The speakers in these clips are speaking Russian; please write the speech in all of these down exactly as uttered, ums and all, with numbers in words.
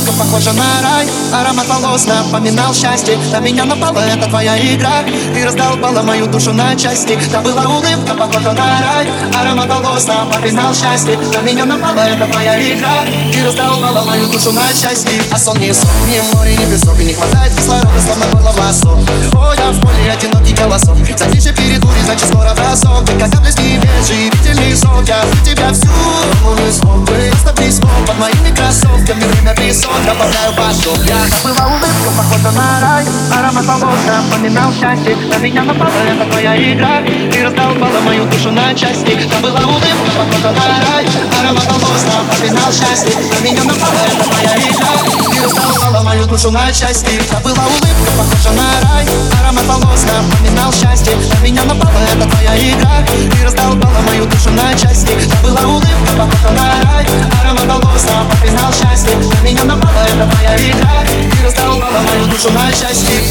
улыбка похожа на рай. Аромат волос напоминал счастье. На меня напала эта твоя игра и раздолбала мою душу на части. Та была улыбка похожа на рай. Аромат волос напоминал счастье. На меня напала эта твоя игра и раздолбала мою душу на части. А сон не сон, ни море, ни песок, и не хватает кислорода, словно голова сок. О, я в поле, одинокий голосок. Затишье перед бурей, значит скоро бросок. Ты как облески без живительный сок. Я за тебя всю не смог бы. Просто письмо под моими кроссовками. Время песок, добавляю басок. Я забыла улыбку, похожа на рай. Аромат волос напоминал счастье. На меня напала эта твоя игра и раздолбала мою душу на части. Забыла улыбку, похожа на рай. Аромат волос напоминал счастье. На меня напала эта твоя игра и раздолбала мою душу на части. Забыла улыбка, похожа на рай. Аромат волос напоминал счастье. На меня напала эта твоя игра и раздолбала мою душу на части. Забыла улыбка, похожа на рай. Аромат волос напоминал счастье. На меня напала эта твоя игра и раздолбала мою душу на части.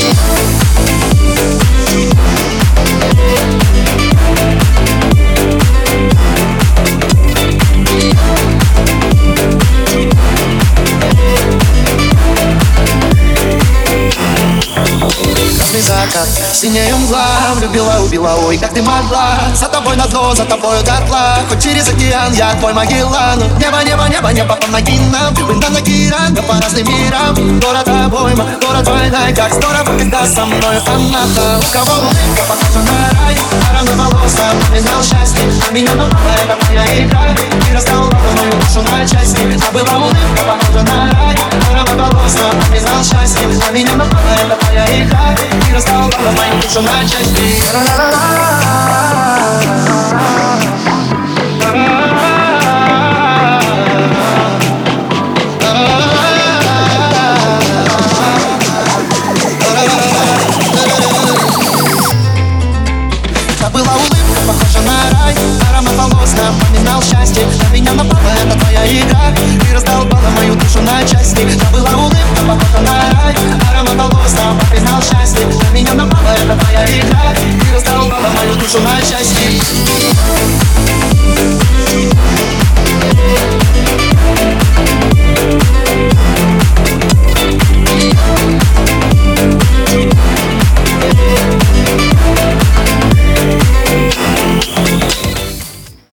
Закат, синяя мгла, влюбила, убила, ой, как ты могла. За тобой на дно, за тобою дотла. Хоть через океан, я твой Магеллан. Небо, небо, небо, небо, помоги нам. Вында на Киран, по разным мирам. Город обойма, город война. Как здорово, когда со мной она-то. У кого улыбка похожа на рай. Аромат волос напоминал счастье. На меня напала эта моя игра и раздолбала мою душу на части. Забыла улыбка похожа на рай. Аромат волос напоминал счастье. На меня напала эта твоя игра и раздолбала мою душу на части. Забыла улыбка, похожа на рай. Аромат волос напоминал счастье. На меня напала эта твоя игра и раздолбала мою душу на части. Забыла улыбка, похожа на рай. Аромат волос напоминал счастье. На меня напала эта твоя игра и раздолбала мою душу на части.